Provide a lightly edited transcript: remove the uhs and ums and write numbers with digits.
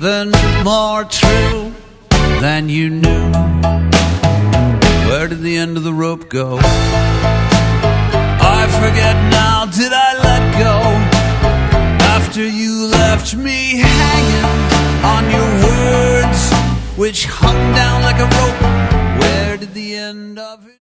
even more true than you knew. Where did the end of the rope go? I forget now, did I let go? After you left me hanging on your words, which hung down like a rope. Where did the end of it